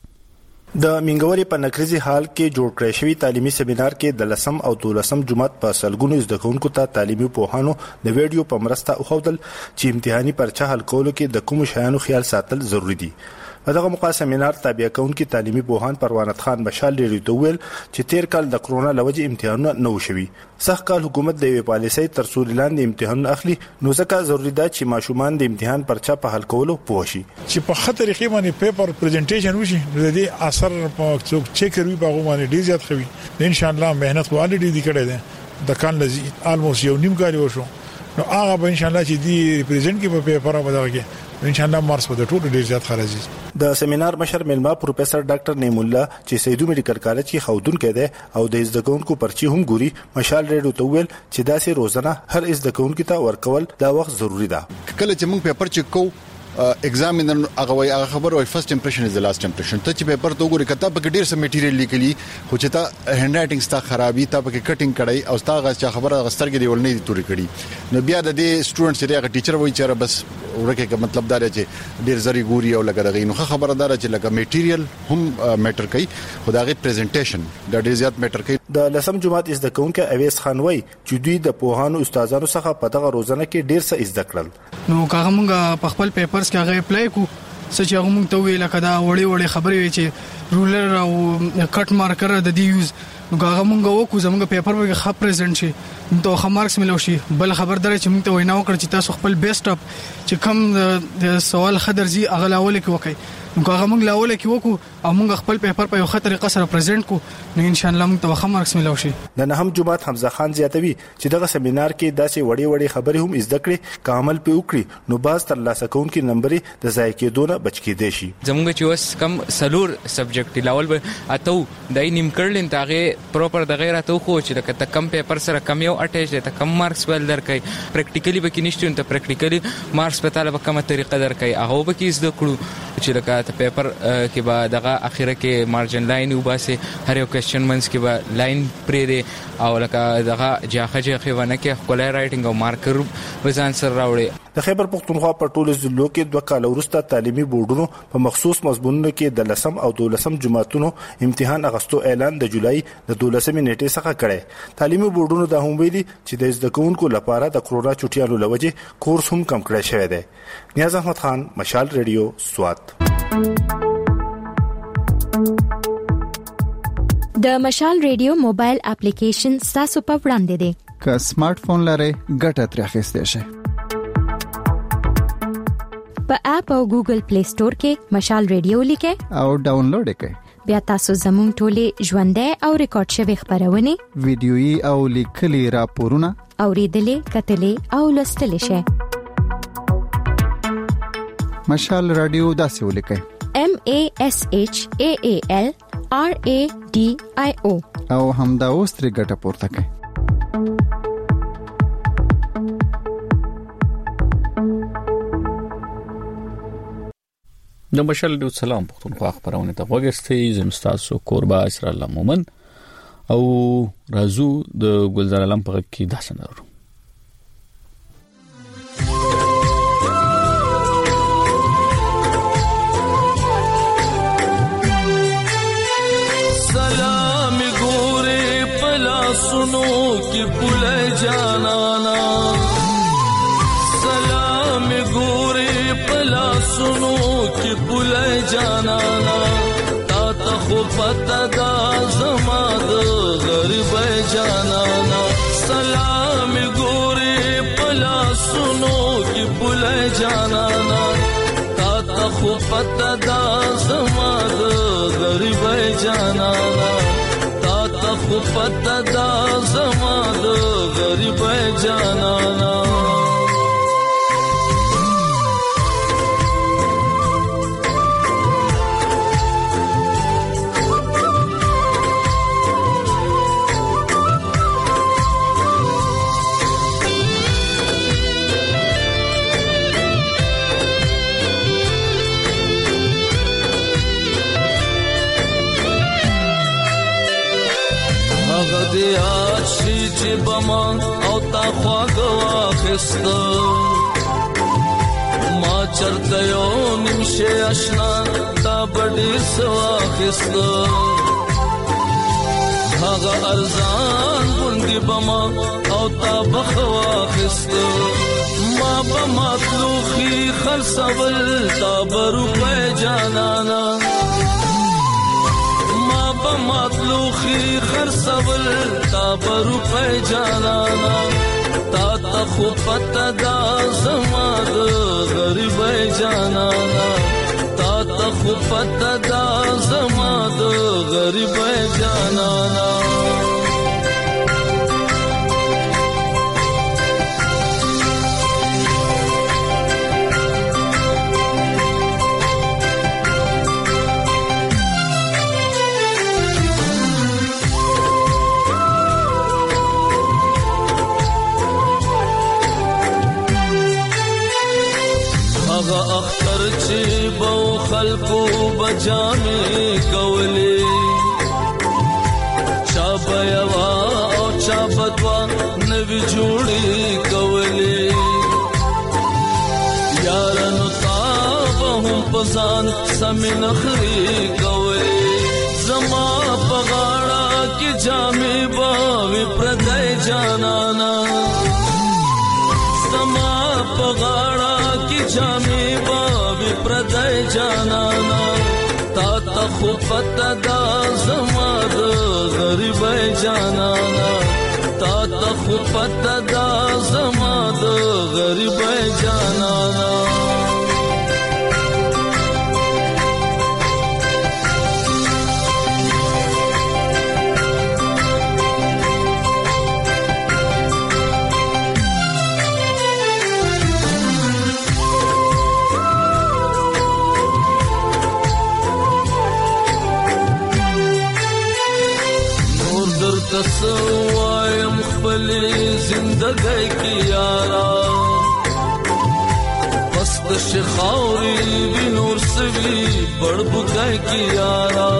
د منګوري په نکریزي حال کې جوړ کړی شوی تعلیمي سیمینار کې د 10 او 12 جماعت په سلګونو زده کوونکو ته تعلیمي پوهانو د ویډیو په مرسته خوښول چې امتحاني پرچه حل کولو کې د کوم شیانو خیال ساتل ضروری دي. په دغه موقع سیمینار تابع کونکي تعلیمي پوهان پروانت خان مشال لري ته ویل چې تیر کال د کرونا لوجه امتحانونه نه وشوي. صح کال حکومت د وی پالیسۍ تر څو لاندې امتحان اخلي، نو ځکه ضروری ده چې ماشومان د امتحان پرچه په حل کولو پوه شي. چې په خطر کې باندې پیپر پریزنټیشن وشي نو د دې اثر په څوک چیک کوي په باندې ډیر زیات خوي. ان شاء الله مهنت کوالټي دي کړي ده د کان لزی الموست یو نیم کاری وشو نو هغه به ان شاء الله چې دی ریپرزینټ کې په پیپر باندې ان شاء الله مارس په ټول ډیر زیات خارجي. د سیمینار مشر ملما پروفیسور ډاکټر نعیم الله چې سیدو میډیکل کالج کې خودون کړي او د زدهکونکو پرچی هم ګوري مشال ریډو ته ویل چې داسې روزانه هر زدهکونکو ته ورکول دا وخت ضروری ده. کله چې موږ پیپر چک کوو ایگزامینر هغه خبر وای فرست امپریشن از د لاست امپریشن. ته چې پیپر ته وګورې کته په ډیر سم میټیریل لیکلی خو چې تا هند رائټینګ ستا خرابي تا په کټینګ کړي او ستا غا خبره غسترګې دی ولنې دي توري کړي نو بیا د دې سټوډنټ چې هغه ټیچر وای چې بس ورکه مطلب دا چې ډیر زری ګوري او لګا دغې نو خبردار چې لګا میټیریل هم میټر کوي خدایي پریزنټیشن دا ډیر زیات میټر کوي. د لسم جماعت از د کونکو اویس خان وای چې دوی د پوهانو استادانو څخه په دغه روزنه کې ډیر څه زده کړل. نو هغه موږ په خپل پیپرز کې هغه اپلای کو چې هغه موږ ته ویل کدا وړي خبرې وي چې رولر او کټ مارکر د دی یوز نو هغه موږ وکړو زموږ پیپر به ښه پریزنټ شي نو خو مارکس ملو شي. بل خبردار چې موږ ته وینا وکړه چې تاسو خپل بیسټ اپ چې کم د سوال خدرځي اغلاول کې وکړي نو هغه موږ لاول کې وکړو او موږ خپل پیپر په یو خطر قصر پریزنټ کو نو ان شاء الله موږ ته ښه مارکس ملو شي. د نهم جماعت حمزه خان زیاتوي چې دغه سیمینار کې داسې وړي خبرې هم زده کړې کامل په وکړي نو باز تر لاسه کونکي نمبرې د ځای کېدونه بچ کېدې شي. زموږ چې وس کم سلور سبجیکټ لاول به اتو دای نیم کړل تاغه پروپر د غیر اتو خو چې د کم پیپر سره کم یو اٹیچ ده کم مارکس ول درکې پریکټیکلی به کې نشته ته پریکټیکلی مارکس په طالب کومه طریقه درکې هغه به کې زده کړو چې لکه پیپر کې به دغه اخیره کې مارجن لاین وباسي هر یو کوېسچن منس کې به لاین پرې دی او لکه دغه جاخه خونه کې خپل رائټینګ او مارکر وزن سره راوړي. د خیبر پختونخوا په ټولو ضلعو کې 2 کال وروسته تعلیمي بورډونو په مخصوص مضمونونو کې د 10 او 12 جماعتونو امتحان اغستو اعلان د جولای د 12 نیټې څخه کړي. تعلیمي بورډونو د هم ویلي چې د زدهکونکو لپاره د کرونا چټیانو لوجه کورس هم کم کړی شوی دی. نیاز احمد خان مشال ریډیو سوات. د مشال ریډیو موبایل اپلیکیشن تاسو په وړاندې دی. که سمارټ فون لرئ ګټه ترې اخیستئ شئ. په اپ او ګوګل پلی سٹور کې مشال ریډیو لیکه او ډاونلوډ کړئ. بیا تاسو زموږ ټولې ژوندۍ او ریکارډ شوی خبرونه ویډیويي او لیکلي راپورونه اوریدلې کتلې او لوستلې شئ. مشال رادیو داسې ولیکئ MASHAAL RADIO او همدا اوس ترې ګټه پورته کړئ. د مشال رادیو سلام پښتونخوا خبرونه ته وګورئ. زمستاسو قربا اسر الله مومن او رازو د ګلزار علم په کې داسنه ورو. सुनो कि पुले जानाना सलाम गोरे पला सुनो कि पुले जानाना ता खुफत दा जमाद गरीब जानाना सलाम गोरे पला सुनो कि पुले जानाना ता खुफत दा जमाद गरीब जानाना خو پتا دا زما د غریب جانانا دیات شي چې بمان او تا خواږه واخسته ما چرته یو نمشه آشنا تا بډې سواخسته هغه ارزان غوندې بما او تا بخواخسته ما بمطلوخي خرڅول تا بروپه جانانا مطلوخي خرڅول تا برو په جانانا تا خو پتا دا زما د غریب جانانا تا خو پتا دا زما د غریب جانانا اختر چې بو خلقو بجامې کولې چا بیا او چا بدوا نوی جوړې کولې یارانو تاب هم پسان سمین خري کولې زما پغاړه کې جامې باوي پردای جانانا زما پغاړه کې جامې باوي پردای جانانا تا خو پتا دا زما د غریب جانانا تا خو پتا دا زما د غریب جانانا تسوایم خپل زندګۍ کې یارا پس د شخاوري وی نور سوي بڑ بګای کې یارا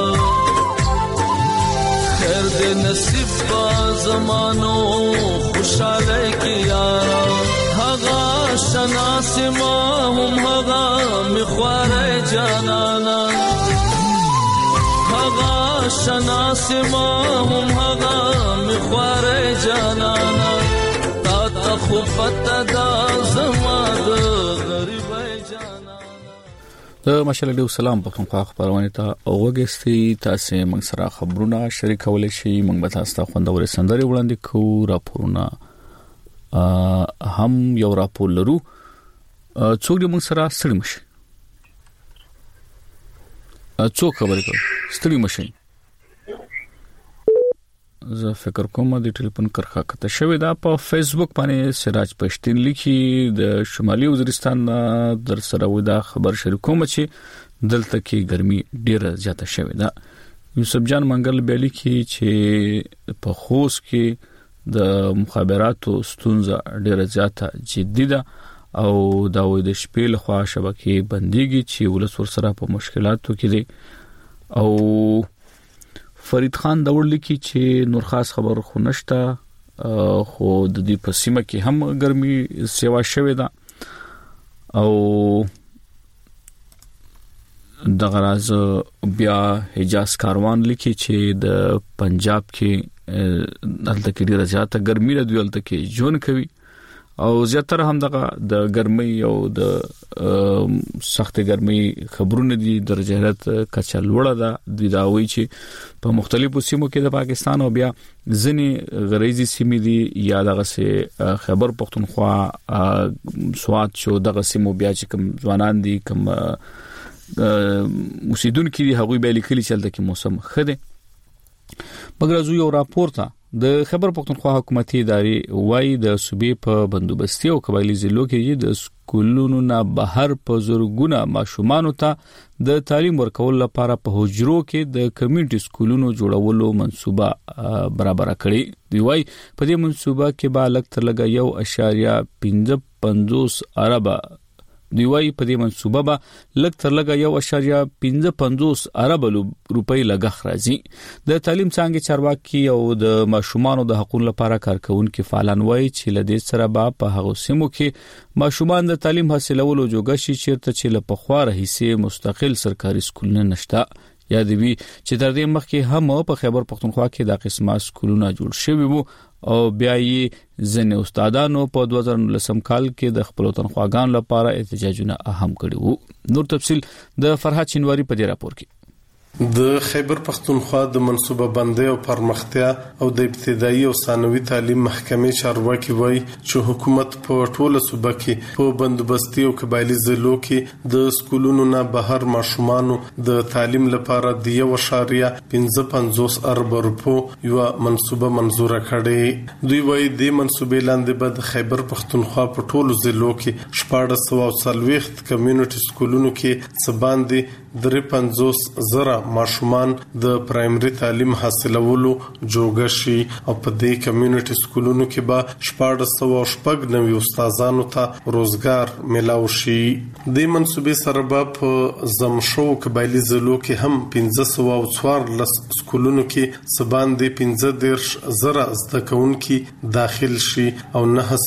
خیر دې نصیب با زمانو خوشاله کې یارا هغه شناس ما هم هغه مخواره جانانا هغه شناس ما هم هغه مخواره جانانا تا خو پتا دا زما د غریب جانانا. د مشال ډیو سلام په کوم خبرونه ته اوګستی تاسو موږ سره خبرونه شریکول شي موږ به تاسو ته خوندوري سندري وړاندې کوو راپورونه هم یو راپور لرو څوک دې موږ سره ستړي مشي څوک خبرې کوي ستړي مشي زه فکر کوم د ټلیفون کرخه کته شوې ده په فیسبوک باندې سراج پښتين لیکي د شمالي وزیرستان در سره ودا خبر شریکوم چې دلته کې ګرمي ډیره زیاته شوې ده یوسف جان منګل بیلی کې چې په خوست کې د مخابراتو ستونزه ډیره زیاته جدي ده او دا وې د شپې لخوا شبکې بنديږي چې ولس ورسره په مشکلاتو کې دي او فرید خان داور لیکي چې نور خاص خبر خو نشته خو د دې په سیمه کې هم ګرمي سیوا شوې ده او د غراز بیا حجاز کاروان لیکي چې د پنجاب کې دلته کې ډیره زیاته ګرمي ده دلته کې جون کوي او زیاتره هم د ګرمۍ او د سخت ګرمۍ خبرونه دي درجه حرارت کچا لوړه ده د داوي چې په مختلفو سیمو کې د پاکستان او بیا ځنی غریزي سیمې دي یا دغه سه خیبر پختونخوا سوات شو دغه سیمو بیا چې کوم ځوانان دي کوم اوسیدونکو دي هغوی به لیکلي چې دلته کې موسم خده مګر زو یو راپورته د خیبر پختونخوا حکومتي ادارې وایي د صوبې په بندوبستي او قبایلی ضلعو کې د سکولونو نه بهر په زورګونه ماشومانو ته د تعلیم ورکول لپاره په حجرو کې د کمیونټي سکولونو جوړولو منصوبه برابر کړې دی وایي په دې منصوبه کې به لکتر لګا 1.55 ارب دی وایي په دې منصوبه به لکتر لګا 1.55 ارب روپۍ لګښ راځي د تعلیم څنګه چارواکي او د ماشومانو د حقوقو لپاره کارکونکو فعالان وایي چې لدې سره به په هغه سیمو کې ماشومان د تعلیم حاصلولو جوګه شي چیرته چې له پخوا راهیسې مستقل سرکاري سکولونه نشته یا دی چې تر دې مخکې هم په خیبر پختونخوا کې د قسمه سکولونه جوړ شوي وو او بیا یې ځنې استادانو په 2019 کال کې د خپل تنخواګان لپاره احتجاجونه اهم کړي وو نور تفصيل د فرحات چنواری په دې راپور کې د خیبر پختونخوا د منصوبه بندۍ او پرمختیا او د ابتدایي او ثانوي تعلیم محکمې چارواکي وایي چې حکومت په ټوله صوبه کې په بندوبستي او قبایلی ضلعو کې د سکولونو نه بهر ماشومانو د تعلیم لپاره د 1.55 ارب روپو یو منصوبه منزور کړي دوی وایي د منصوبې لاندې به د خیبر پختونخوا په ټوله ضلعو کې 1440 کمیونټي سکولونو کې سباندې 350,000 ماشومان د پرایمري تعلیم حاصلولو جوګه شي او په دې کمیونټي سکولونو کې به 1490 استادانو ته روزګار ملاو شي د منصوبې سره به په زمشو قبایلی ضلعو کې هم 1514 سکولونو کې سباندې 15,000 زده کوونکي داخل شي او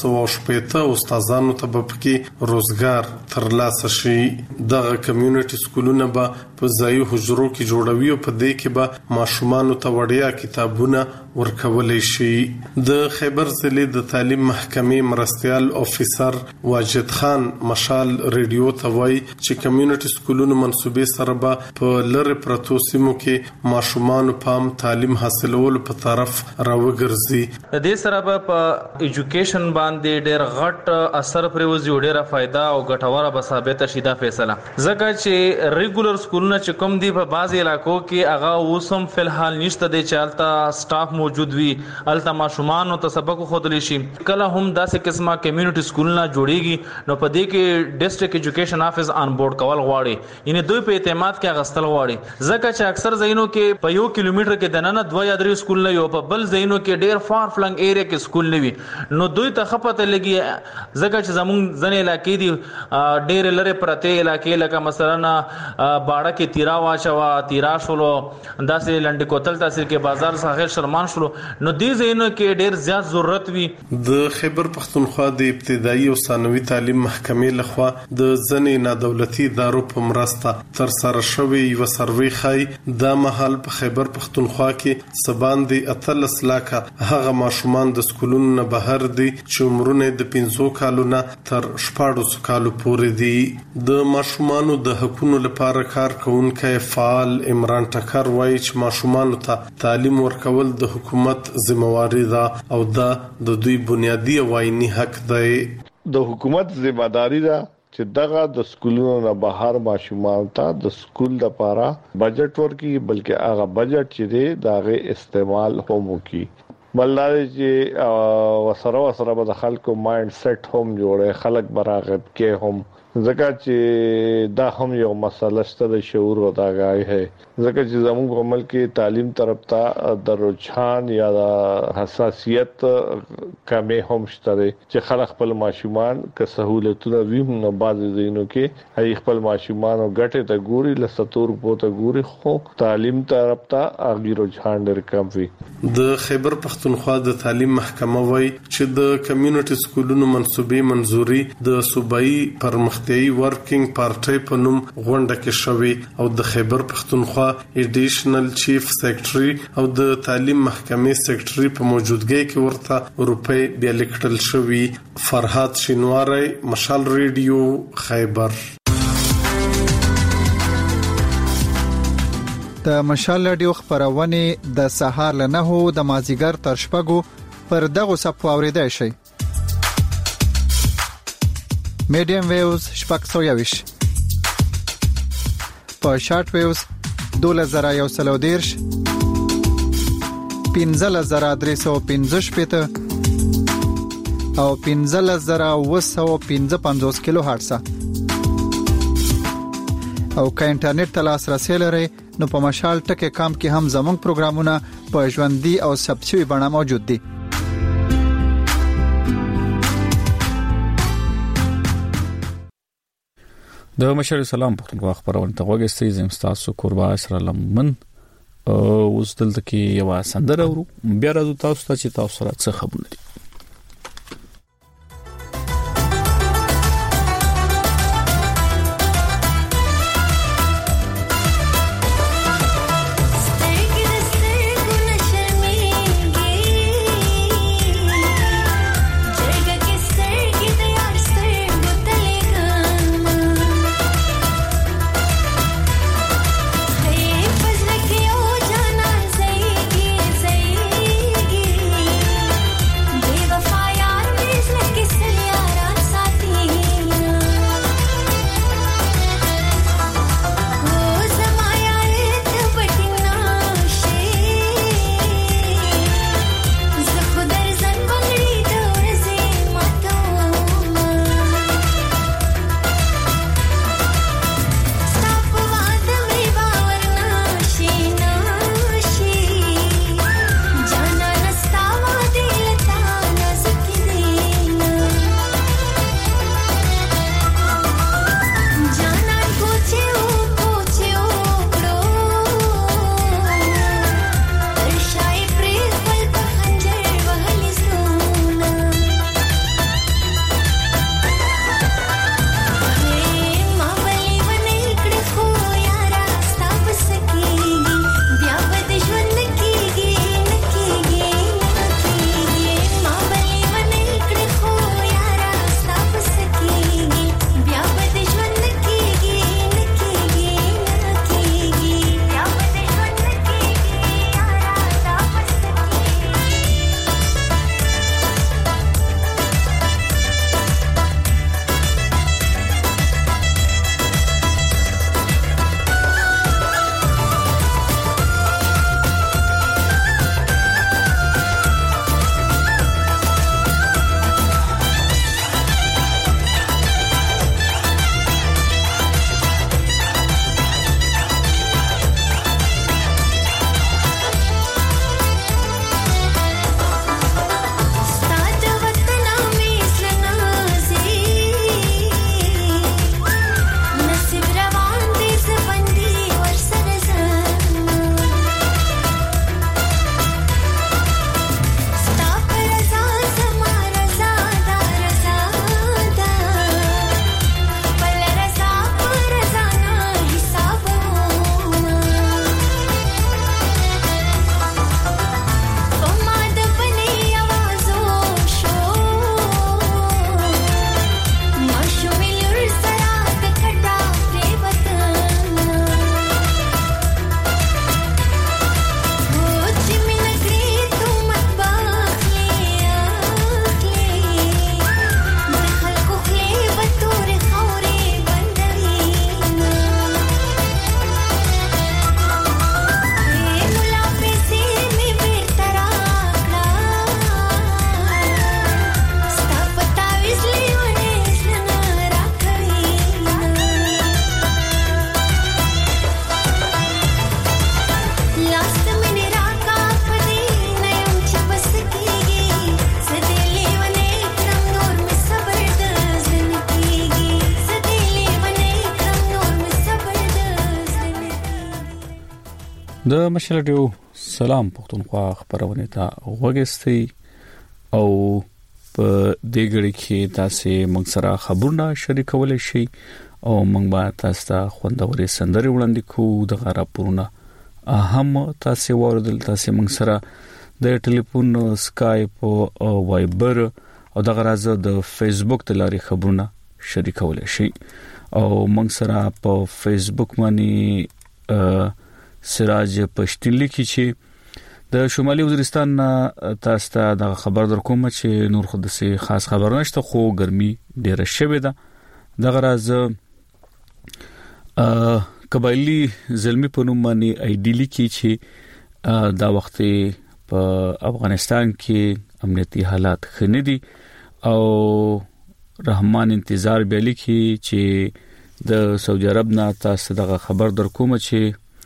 980 استادانو ته به پکې روزګار ترلاسه شي دغه کمیونټي سکولونه په ځای حجرو کې جوړوي او په دې کې به ماشومانو ته وړیا کتابونه ورکولای شي د خیبر ضلع د تعلیم محکمې مرستيال افیسر واجد خان مشال ریډیو ته وایي چې کمیونټي سکولونو منصوبې سره به په لری پرتو سیمو کې ماشومانو پام تعلیم حاصلولو په طرف راوګرځي د دې سره به په ایجوکیشن باندې ډېر غټ اثر پروزي ډېر فائدہ او ګټوره به ثابت شي دا فیصله ځکه چې ریګولر سکولونه چې کوم دي په بعضي علاقو کې هغه اوسم فلحال نشته د چالتا سټاف موجود وي الته ماشومان او سبق خودلی شي کله هم داسې قسمه کمیونټي سکولونه جوړيږي نو په دې کې ډیسټریکټ ایجوکیشن افیس ان بورډ کول غواړي یعنی دوی په اعتماد کې غستل غواړي ځکه چې اکثر ځایونو کې په 1 کیلومتر کې د نن 2 یا 3 سکول نه یو په بل ځایونو کې ډیر فار فلنګ ایریا کې سکول نه وي نو دوی ته خپته لګي ځکه چې زمون ځنې علاقې دي ډیر لره پرته علاقې لکه مثلا باړه کې تیرا واچوا تیرا شولو داسې لنډ کوتل تاثیر کې بازار څخه شرمان شلو نو دې زینو کې ډیر زیات ضرورت وي د خیبر پختونخوا د ابتدایي او ثانوي تعلیم محکمې لخوا د ځنې نادولتي ادارو په مرسته تر سره شوی یو سروې خای د محل په خیبر پختونخوا کې سباندې اتلس لاکه هغه ماشومان د سکولونو نه بهر دي چې عمرونه د 15 کالو نه تر 14 کالو پورې دي د ماشومانو د حقوقو لپاره کار کوونکی فعال عمران ټکر وایي چې ماشومانو ته تعلیم ورکول د حکومت ذمہواری ده او دا د دوی بنیادی او عیني حق دی د حکومت ذمہداري ده چې دغه د سکولونو نه بهر ماشومان ته د سکول لپاره بجټ ورکړي بلکې هغه بجټ چې دی داغه استعمال هم وکړي بلداري چې وسره به د خلکو مایند سیټ هم جوړه خلک براغب کې هم ځکه چې دا هم یو مسله ستاسو شعور او داګای ہے ځکه چې زموږ په ملک کې تعلیم طرف ته د رجحان یا د حساسیت کمې هم شته چې خلک خپل ماشومان که سہولتونه ویم نه باز دینو کې هي خپل ماشومان او ګټه ته ګوري لستور پوته ګوري خو تعلیم طرف ته اغي رجحان ډېر کم وي د خیبر پختونخوا د تعلیم محکمه وایي چې د کمیونټي سکولونو منسوبې منزوري د صوبایي پرمختیايي ورکینګ پارټي په نوم غونډه کې شوې او د خیبر پختونخوا ایډیشنل چیف سیکریټري او د تعلیم محکمې سیکریټري په موجودګۍ کې ورته روپی بیا لیکل شوې فرحات شینواری مشال ریډیو خیبر د مشال رادیو خبرونه د سهار له 9 د مازیګر تر شپږو پر دغه صفو اوریدای شي میډیم ویوز شپږ 120 په شارټ ویوز 2113 15315 او 15955 کیلو هرتز او که انټرنیټ ته لاسرسي لرئ نو په مشال ټکي کام کې هم زموږ پروګرامونه په ژوندۍ او ثبتشوي بڼه موجود دي د مشر سلام پختونخوا خبرونه ته وګورئ زم تاسو قربا اسره لمن اوس دلته کې یو سندره ورو بیا راځو تاسو ته چې تاسو سره څه خبرونه دي Hey د مشال رادیو سلام پښتونخوا خبرونه ته وګورئ او په دې غړي کې تاسو موږ سره خبرونه شریکول شي او موږ به تاسو ته خوندوري سندري وړاندې کوو د راپورونه اهم تاسو ورودل تاسو موږ سره د ټلیفون سکایپ او وایبر او د غرض د فیسبوک د لارې خبرونه شریکول شي او موږ سره په فیسبوک باندې سراج پښتون لیکي چې د شمالي وزیرستان تاسو ته د خبر درکوم چې نور خود سي خاص خبر نشته خو ګرمي ډیره شوه ده د غرض قبایلی زلمی په نوم باندې ایډیلی کې چې دا وخت په افغانستان کې امنیتي حالات خنه دي او رحمان انتظار بیلی کې چې د سعودي عرب نه تاسو دغه خبر درکوم چې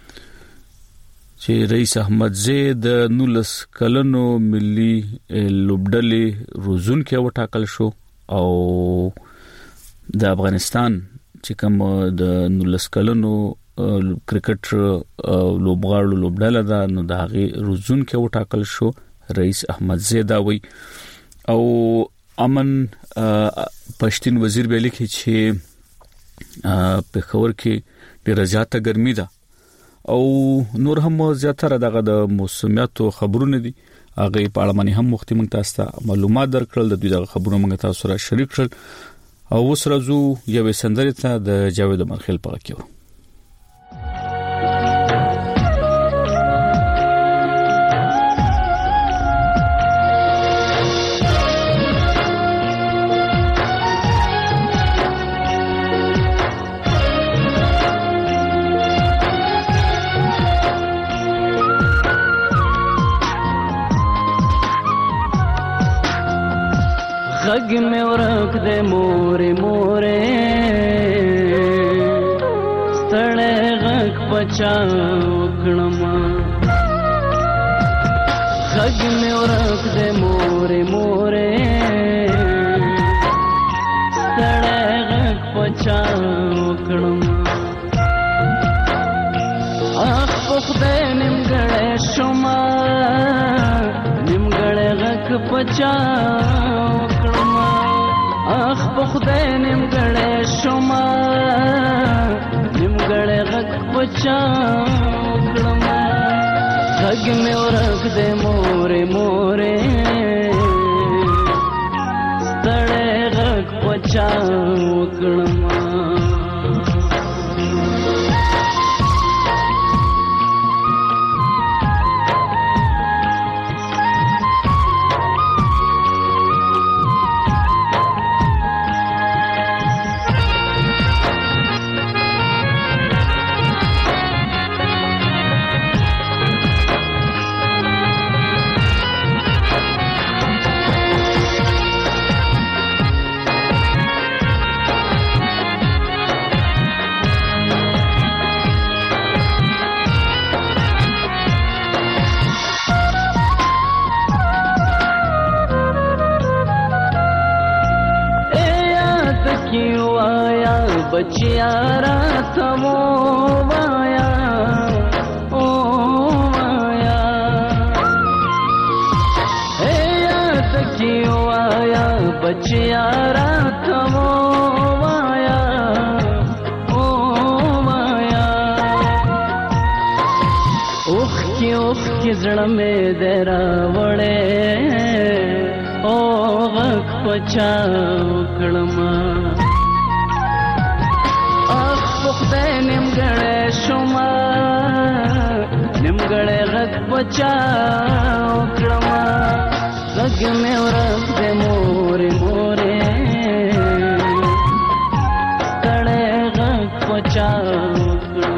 رئیس احمد زید نولس کلنو ملي لوبډلې روزون کې وټاکل شو او د افغانستان چې کوم د نولس کلنو کرکټ لوبغاړو لوبډله ده نو د هغه روزون کې وټاکل شو رئیس احمد زید وی او امن پښتون وزیر بیلی کې چې په خبر کې ډیره زیاته ګرمي ده او نور هم زیاتره دغه د موسمیاتو خبرونه دي هغه په اړه باندې هم مختمن تاسو ته معلومات درکړل د دوی د خبرونو موږ تاسو سره شریک کړل او اوس راځو یو سندره ته د جاوید مرخیل په کې غږ مې ورک دې مورې مورې ستړی غږ پچا وکړم غږ مې ورک دې مورې مورې ستړی غږ پچا وکړم اخ په خدای نیمګړی شومه نیمګړی غږ پچا اخ په خدای نیمګړی شومه نیمګړی غږ پچا وکړم غږ مې ورک دی مورې مورې ستړی غږ پچا وکړم بچیا راته ووایا او وایا اے یاد کیو آیا بچیا راته ووایا او وایا اوخ کی زړه مې درا وړې او غږ پچا وکړم خدای نیمګړی شومه نیمګړی غږ پچا وکړم غږ مې ورک دی مورې مورې ستړی غږ پچا وکړم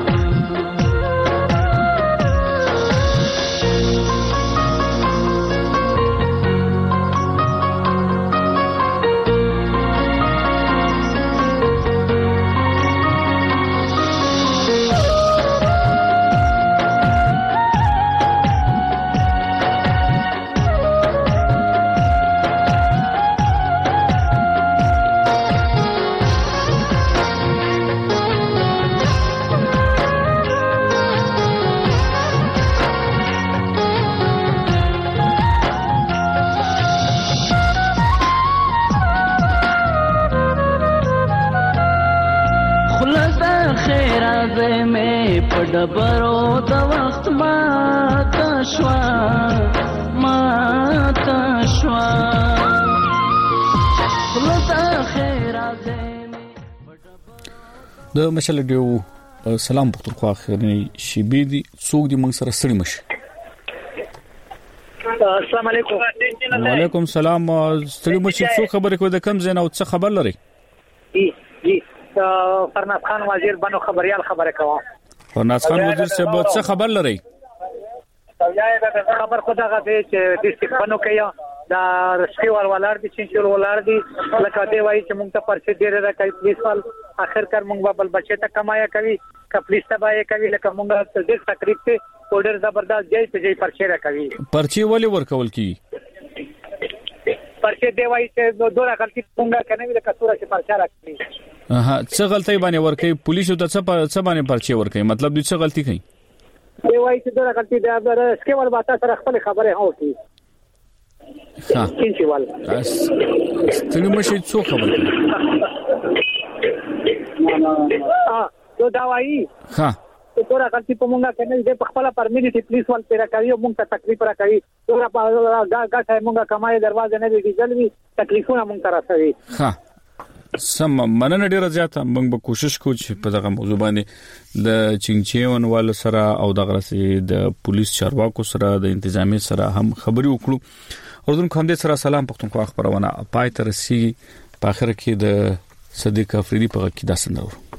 خلص خیر زمه پډبرو د وخت ما تشوا خلص خیر زمه د مشل دیو سلام پختونخوا خیرنی شیبی دی څوک دی موږ سره ستړي مشه. السلام علیکم. وعلیکم السلام. ستړي مشه څو خبرې کوي د کم زنه او څه خبر لري؟ جی فرناز خان وزیر بنو خبريال خبره کوم. فرناز خان وزیر صاحب څه خبر لري؟ خبر خدا غته چې د استفانو کیا دا رسکي ولر دي چې ولر دي لکه دی وایي چې موږ ته پرچه ډیره راکې پولیس وال اخر کار موږ بل بچی ته کمایا کوي ک پولیس ته بای کوي لکه موږ د تقریب ته اورډر زبردست جای په جای پرچه راکوي. پرچه ولې ورکول کی؟ پرچه دی وایي چې دوه غلطي څنګه کوي لکه تور چې پرچه راکوي. څه غلطي باندې ورکوي پولیس ته څه باندې پرچه ورکوي مطلب دې څه غلطي کوي؟ دی وایي چې دوه غلطي دا اسکه ور باتا سره خپل خبره هو کی. ها کینچوال ستنی مشه څو خبر کوي؟ تو دا وایي ها تورا غلطي په مونږه کنه دې په خپل پرمینټي پولیس وال پیرا کوي مونږ ته تکلیف را کوي تورا په غاټه مونږه کمای دروازه نه دی ځلوي تکلیفونه مونږ ته راځي. ها سم مننه ډیره زیاته موږ به کوشش کوو چې په دغه موضوع باندې د چینچیون ول سره او دغه د پولیس چارواکو سره د انتظامی سره هم خبري وکړو. اردن کوم دې سره سلام پختونخوا خبرونه پای تر سي په اخر کې د صدیق افریدي په کې داسنده